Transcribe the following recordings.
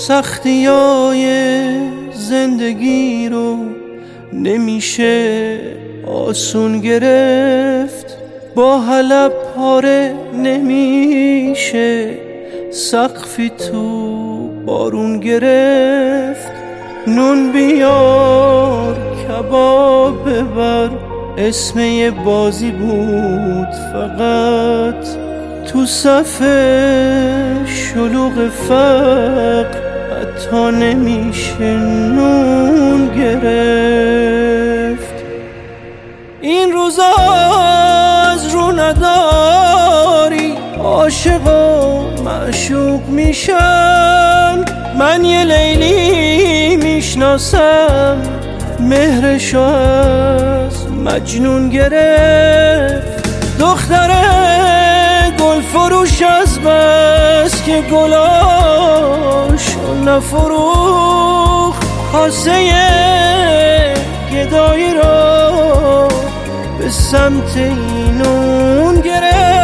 سختیای زندگی رو نمیشه آسون گرفت، با حلب پاره نمیشه سقفی تو بارون گرفت. نون بیار کباب ببر اسم یه بازی بود فقط، تو صف شلوغ فقر حتی نمیشه نون گرفت. این روزا از رو نداری عاشق و معشوق میشن، من یه لیلی میشناسم مهرشو از مجنون گرفت. دختره گل فروش از بس که گلاشو نفروخت، کاسه گدایی رو به سمت اینون گرفت.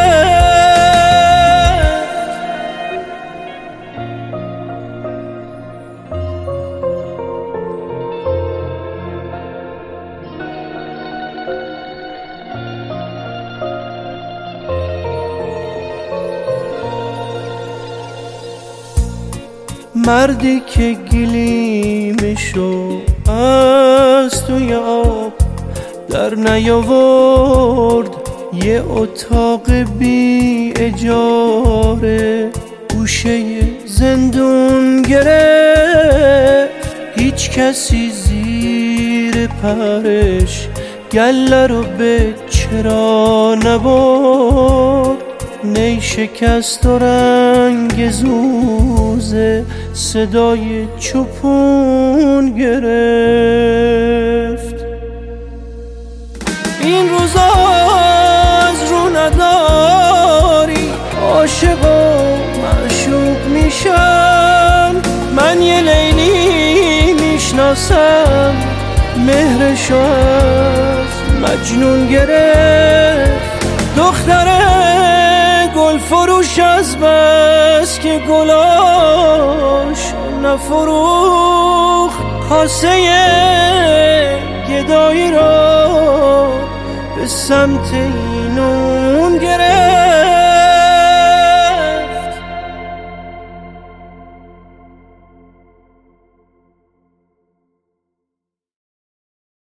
مردی که گلیمشو از توی آب در نیاورد، یه اتاق بی اجاره گوشه زندون گرفت. هیچ کسی زیر پرش گله رو به چرا نبرد، نی شکست و رنگ زوزه صدای چوپون گرفت. این روزا از رو نداری عاشق و معشوق میشن، من یه لیلی میشناسم مهرشو از مجنون گرفت. دختره گل فروش از بس که گلاش نفروخت، کاسه گدایی رو به سمت اینو